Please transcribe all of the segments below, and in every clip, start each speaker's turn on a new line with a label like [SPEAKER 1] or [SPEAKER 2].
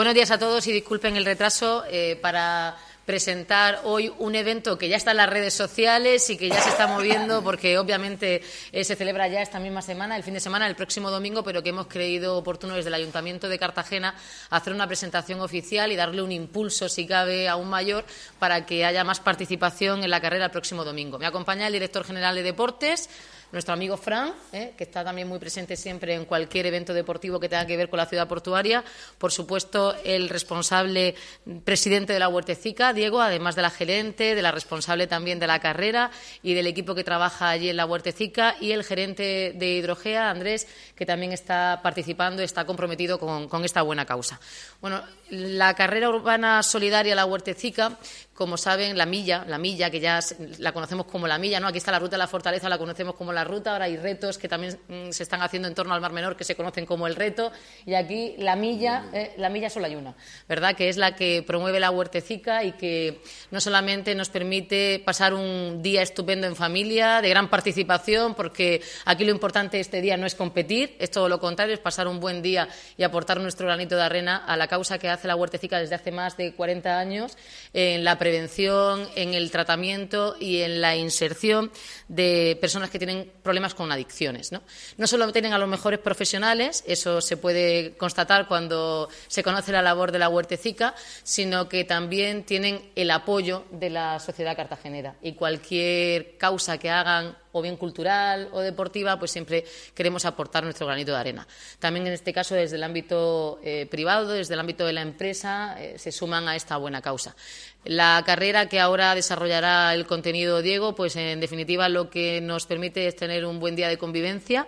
[SPEAKER 1] Buenos días a todos y disculpen el retraso para presentar hoy un evento que ya está en las redes sociales y que ya se está moviendo porque obviamente se celebra ya esta misma semana, el fin de semana, el próximo domingo, pero que hemos creído oportuno desde el Ayuntamiento de Cartagena hacer una presentación oficial y darle un impulso, si cabe, aún mayor para que haya más participación en la carrera el próximo domingo. Me acompaña el director general de Deportes, nuestro amigo Fran, que está también muy presente siempre en cualquier evento deportivo que tenga que ver con la ciudad portuaria. Por supuesto, el responsable presidente de la Huertecica, Diego, además de la gerente, de la responsable también de la carrera y del equipo que trabaja allí en la Huertecica, y el gerente de Hidrogea, Andrés, que también está participando, está comprometido con esta buena causa. Bueno, la carrera urbana solidaria La Huertecica, como saben, la milla, que ya la conocemos como la milla, ¿no? Aquí está la ruta de la Fortaleza, la conocemos como la ruta, ahora hay retos que también se están haciendo en torno al Mar Menor que se conocen como el reto, y aquí la milla solo hay una, ¿verdad?, que es la que promueve la Huertecica y que no solamente nos permite pasar un día estupendo en familia, de gran participación, porque aquí lo importante este día no es competir, es todo lo contrario, es pasar un buen día y aportar nuestro granito de arena a la causa que hace la Huertecica desde hace más de 40 años en la prevención, en el tratamiento y en la inserción de personas que tienen problemas con adicciones, ¿no? No solo tienen a los mejores profesionales, eso se puede constatar cuando se conoce la labor de la Huertecica, sino que también tienen el apoyo de la sociedad cartagenera, y cualquier causa que hagan, o bien cultural o deportiva, pues siempre queremos aportar nuestro granito de arena. También en este caso desde el ámbito privado, desde el ámbito de la empresa, se suman a esta buena causa. La carrera que ahora desarrollará el contenido Diego, pues en definitiva lo que nos permite es tener un buen día de convivencia,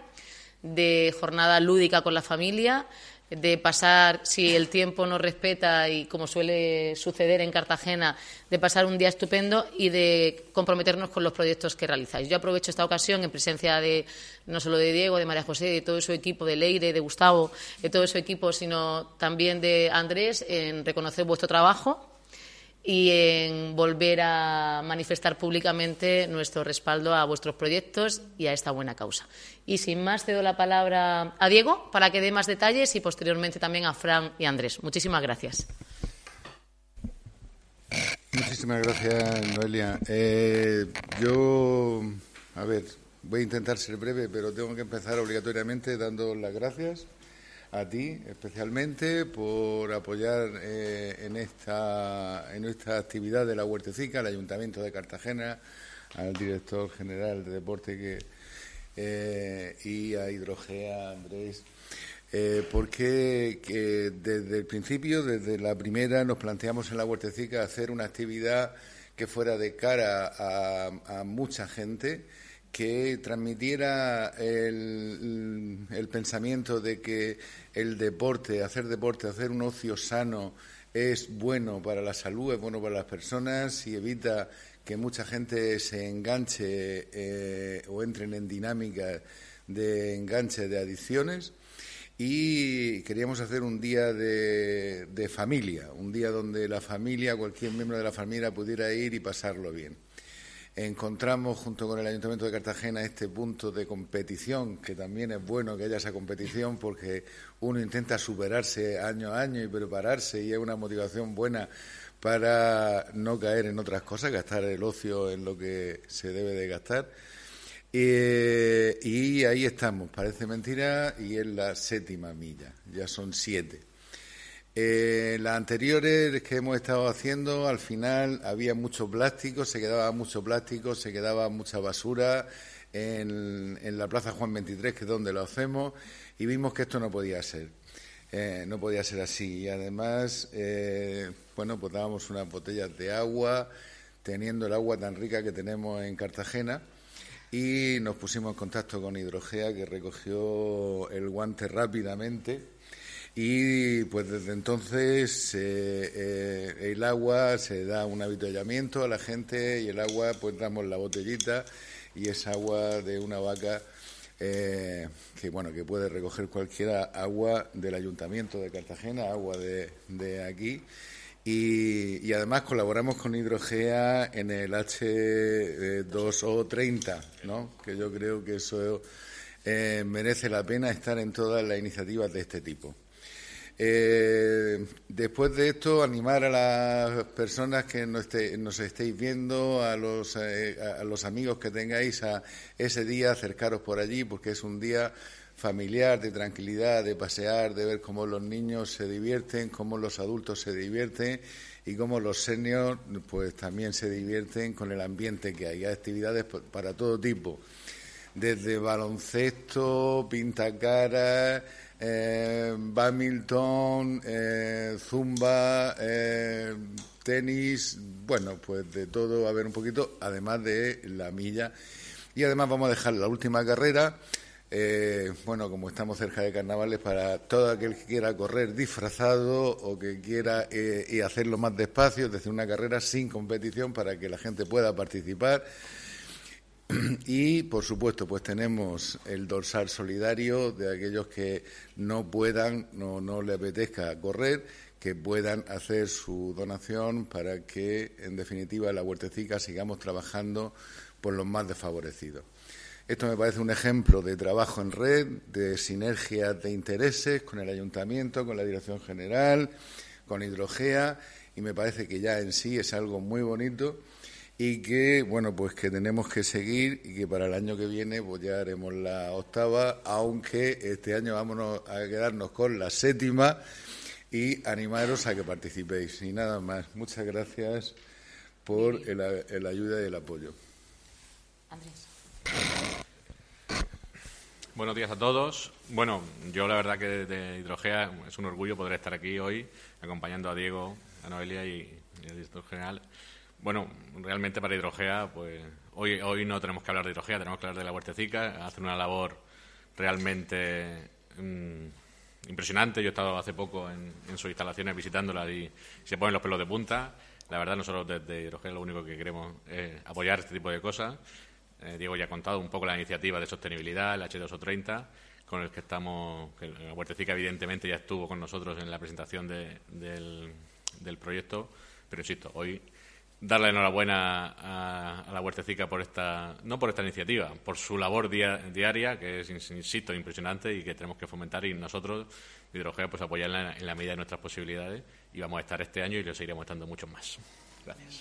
[SPEAKER 1] de jornada lúdica con la familia, de pasar, si el tiempo nos respeta y como suele suceder en Cartagena, de pasar un día estupendo y de comprometernos con los proyectos que realizáis. Yo aprovecho esta ocasión en presencia de no solo de Diego, de María José, de todo su equipo, de Leire, de Gustavo, de todo su equipo, sino también de Andrés, en reconocer vuestro trabajo y en volver a manifestar públicamente nuestro respaldo a vuestros proyectos y a esta buena causa. Y sin más, cedo la palabra a Diego para que dé más detalles y posteriormente también a Fran y a Andrés. Muchísimas gracias.
[SPEAKER 2] Muchísimas gracias, Noelia. Voy a intentar ser breve, pero tengo que empezar obligatoriamente dando las gracias a ti especialmente por apoyar en esta actividad de la Huertecica, al Ayuntamiento de Cartagena, al director general de Deporte y a Hidrogea, Andrés, porque desde el principio, desde la primera, nos planteamos en la Huertecica hacer una actividad que fuera de cara a mucha gente, que transmitiera el pensamiento de que el deporte, hacer un ocio sano es bueno para la salud, es bueno para las personas y evita que mucha gente se enganche o entren en dinámicas de enganche de adicciones. Y queríamos hacer un día de familia, un día donde la familia, cualquier miembro de la familia pudiera ir y pasarlo bien. Encontramos junto con el Ayuntamiento de Cartagena este punto de competición, que también es bueno que haya esa competición porque uno intenta superarse año a año y prepararse, y es una motivación buena para no caer en otras cosas, gastar el ocio en lo que se debe de gastar. Y ahí estamos, parece mentira, y es la 7ª milla, ya son 7. Las anteriores que hemos estado haciendo, al final había mucho plástico, se quedaba mucha basura en la Plaza Juan 23, que es donde lo hacemos, y vimos que esto no podía ser. No podía ser así. Y además, pues dábamos unas botellas de agua, teniendo el agua tan rica que tenemos en Cartagena, y nos pusimos en contacto con Hidrogea, que recogió el guante rápidamente. Y pues desde entonces el agua se da un avituallamiento a la gente, y el agua pues damos la botellita, y es agua de una vaca que puede recoger cualquiera, agua del Ayuntamiento de Cartagena, agua de aquí. Y además colaboramos con Hidrogea en el H2O30, ¿no?, que yo creo que eso merece la pena estar en todas las iniciativas de este tipo. Después de esto, animar a las personas que nos estéis viendo, a los amigos que tengáis a ese día, acercaros por allí, porque es un día familiar, de tranquilidad, de pasear, de ver cómo los niños se divierten, cómo los adultos se divierten y cómo los seniors pues también se divierten con el ambiente que hay. Hay actividades para todo tipo, desde baloncesto, pintacaras, badminton, zumba, tenis, bueno, pues de todo va a haber un poquito, además de la milla. Y además vamos a dejar la última carrera, bueno, como estamos cerca de carnavales, para todo aquel que quiera correr disfrazado o que quiera y hacerlo más despacio, es decir, una carrera sin competición para que la gente pueda participar. Y, por supuesto, pues tenemos el dorsal solidario de aquellos que no puedan, no les apetezca correr, que puedan hacer su donación para que, en definitiva, en la Huertecica sigamos trabajando por los más desfavorecidos. Esto me parece un ejemplo de trabajo en red, de sinergia de intereses con el Ayuntamiento, con la Dirección General, con Hidrogea, y me parece que ya en sí es algo muy bonito y que, bueno, pues que tenemos que seguir y que para el año que viene pues ya haremos la 8ª, aunque este año vámonos a quedarnos con la 7ª y animaros a que participéis. Y nada más, muchas gracias por el ayuda y el apoyo.
[SPEAKER 1] Andrés.
[SPEAKER 3] Buenos días a todos. Bueno, yo la verdad que de Hidrogea es un orgullo poder estar aquí hoy acompañando a Diego, a Noelia y al director general. Bueno, realmente para Hidrogea, pues hoy no tenemos que hablar de Hidrogea, tenemos que hablar de la Huertecica. Hacen una labor realmente impresionante. Yo he estado hace poco en sus instalaciones visitándolas y se ponen los pelos de punta. La verdad, nosotros desde Hidrogea lo único que queremos es apoyar este tipo de cosas. Diego ya ha contado un poco la iniciativa de sostenibilidad, el H2O30, con el que estamos, que la Huertecica evidentemente ya estuvo con nosotros en la presentación del proyecto, pero insisto, hoy darle la enhorabuena a la Huertecica por no por esta iniciativa, por su labor diaria, que es, insisto, impresionante y que tenemos que fomentar, y nosotros, Hidrogea, pues apoyarla en la medida de nuestras posibilidades, y vamos a estar este año y lo seguiremos estando muchos más. Gracias.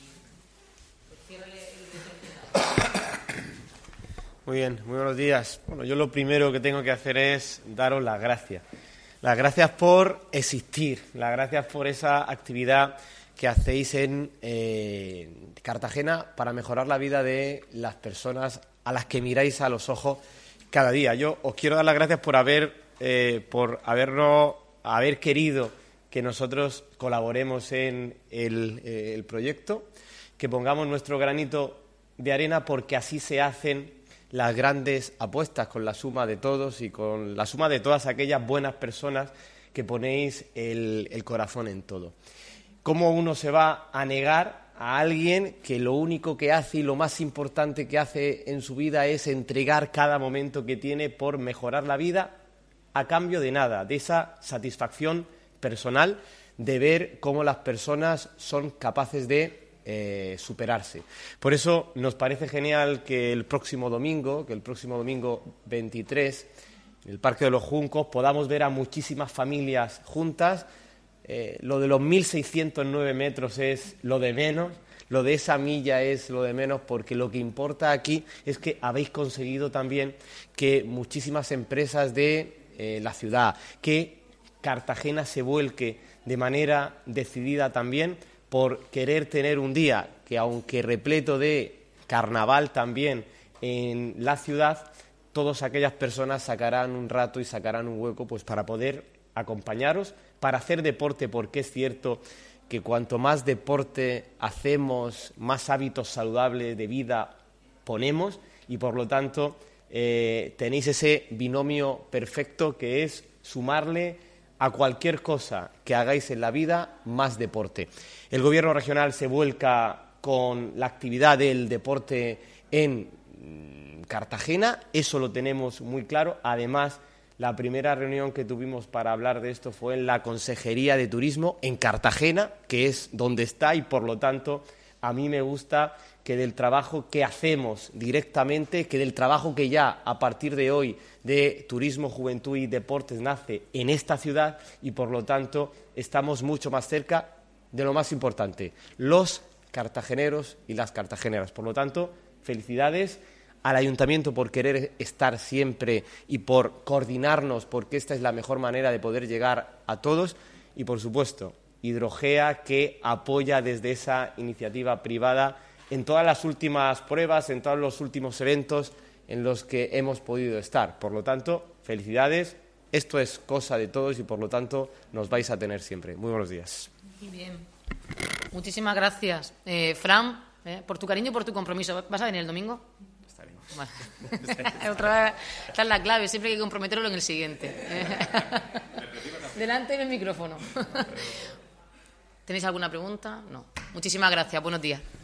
[SPEAKER 4] Muy bien, muy buenos días. Bueno, yo lo primero que tengo que hacer es daros las gracias. Las gracias por existir, las gracias por esa actividad que hacéis en Cartagena para mejorar la vida de las personas a las que miráis a los ojos cada día. Yo os quiero dar las gracias por haber querido que nosotros colaboremos en el proyecto, que pongamos nuestro granito de arena, porque así se hacen las grandes apuestas, con la suma de todos y con la suma de todas aquellas buenas personas que ponéis el corazón en todo. ¿Cómo uno se va a negar a alguien que lo único que hace y lo más importante que hace en su vida es entregar cada momento que tiene por mejorar la vida a cambio de nada, de esa satisfacción personal de ver cómo las personas son capaces de superarse? Por eso nos parece genial que el próximo domingo 23, en el Parque de los Juncos, podamos ver a muchísimas familias juntas. Lo de los 1.609 metros es lo de menos, lo de esa milla es lo de menos, porque lo que importa aquí es que habéis conseguido también que muchísimas empresas de la ciudad, que Cartagena se vuelque de manera decidida también por querer tener un día que, aunque repleto de carnaval también en la ciudad, todas aquellas personas sacarán un rato y sacarán un hueco pues para poder acompañaros, para hacer deporte, porque es cierto que cuanto más deporte hacemos, más hábitos saludables de vida ponemos, y por lo tanto tenéis ese binomio perfecto que es sumarle a cualquier cosa que hagáis en la vida más deporte. El Gobierno regional se vuelca con la actividad del deporte en Cartagena, eso lo tenemos muy claro. Además, la primera reunión que tuvimos para hablar de esto fue en la Consejería de Turismo en Cartagena, que es donde está, y por lo tanto a mí me gusta que del trabajo que hacemos directamente, que del trabajo que ya a partir de hoy de Turismo, Juventud y Deportes nace en esta ciudad y, por lo tanto, estamos mucho más cerca de lo más importante, los cartageneros y las cartageneras. Por lo tanto, felicidades al Ayuntamiento por querer estar siempre y por coordinarnos, porque esta es la mejor manera de poder llegar a todos y, por supuesto, Hidrogea, que apoya desde esa iniciativa privada en todas las últimas pruebas, en todos los últimos eventos en los que hemos podido estar. Por lo tanto, felicidades, esto es cosa de todos y, por lo tanto, nos vais a tener siempre. Muy buenos días.
[SPEAKER 1] Muy bien. Muchísimas gracias. Fran, por tu cariño y por tu compromiso. ¿Vas a venir el domingo?
[SPEAKER 4] Estaremos.
[SPEAKER 1] Vale. Otra vez, esta es la clave, siempre hay que comprometerlo en el siguiente. Delante del micrófono. ¿Tenéis alguna pregunta? No. Muchísimas gracias. Buenos días.